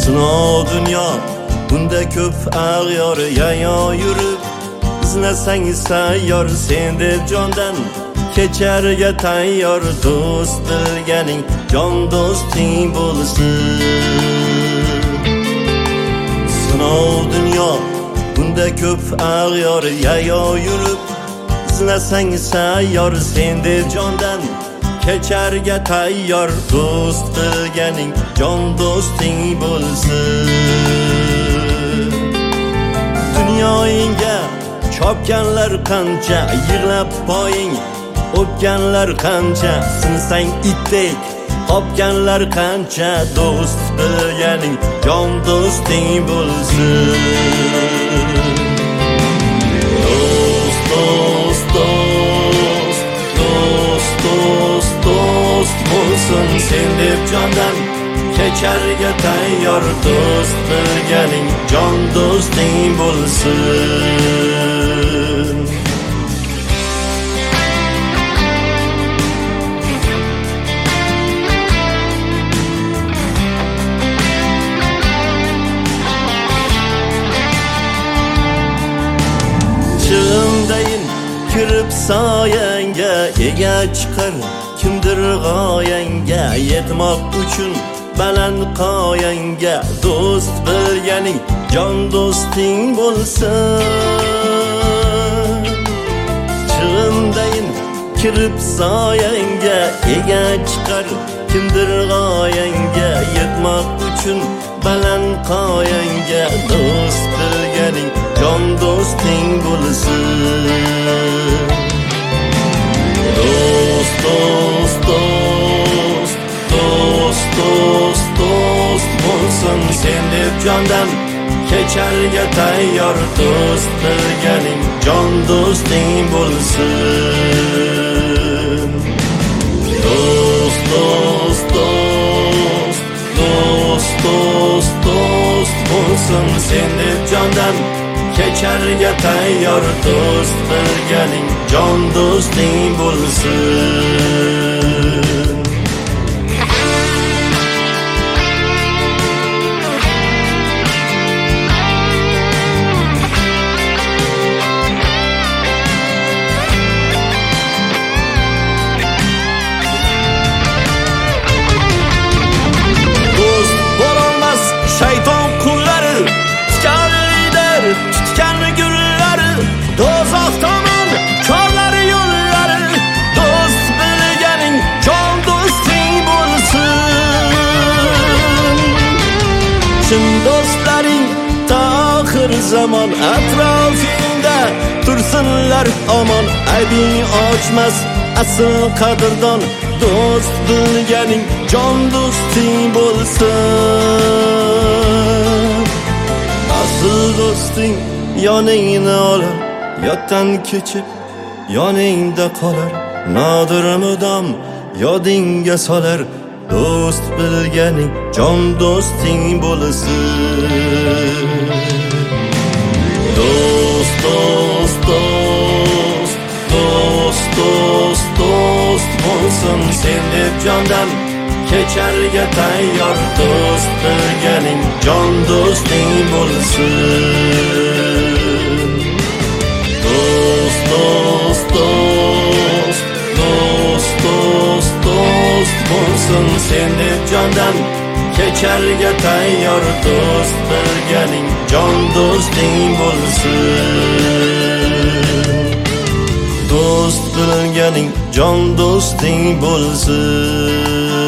Sinov dunyo bunda ko'p ag'yor yayo yurib, izlasang sayyor sen deb jondan kecharga tayyor. Do'st bilganing jon do'sting bo'lsin. Sinov dunyo bunda ko'p ag'yor yayo yurib, izlasang sayyor sen deb jondan kecharga tayyor. Do'st bilganing jon do'sting bo'lsin. Dunyoingga chopganlar qancha, yig'lab poying o'pganlar qancha, sinsang itdek qopganlar qancha. Do'st bilganing jon do'sting bo'lsin. Do'st do'st do'st do'st do'st do'st bo'lsin sen deb jondan kecharga tayyor. Do'st bilganing jon do'sting bo'lsin. Chig'imdayin kirib soyangga, ega chiqar kimdir g'oyangga, yetmoq uchun baland qoyangga. Do'st bilganing jon do'sting bo'lsin. Chig'imdayin kirib soyangga, ega chiqar kimdir g'oyangga, yetmoq uchun baland qoyangga. Do'st bilganing jon do'sting bo'lsin. Do'st do'st do'st do'st do'st do'st bo'lsin sen deb jondan kecharga tayyor. Do'st bilganing jon do'sting bo'lsin. Do'st do'st do'st do'st do'st do'st bo'lsin sen deb jondan kecharga tayyor. Do'st bilganing jon do'sting bo'lsin. Do'st bo'lolmas shayton qullari, tikanlidir tutgan gullari, do'zax tomon korlari yo'llari. Do'st bilganing jon do'sting bo'lsin. Chin do'stlaring ta oxir zamon atrofingda tursinlar omon. Aybing ochmas asl qadrdon. Do'st bilganing jon do'sting bo'lsin. Asl do'sting yoningni olar, yotdan kechib yoningda qolar. Nodir mudom yodingga solar. Do'st bilganing jon do'sting bo'lsin. Do'st do'st do'st do'st do'st do'st bo'lsin sen deb jondan kecharga tayyor. Do'st bilganing jon do'sting bo'lsin. Do'st do'st do'st do'st do'st do'st bo'lsin sen deb jondan kecharga tayyor. Do'st bilganing jon do'sting bo'lsin. Do'st bilganing jon do'sting bo'lsin.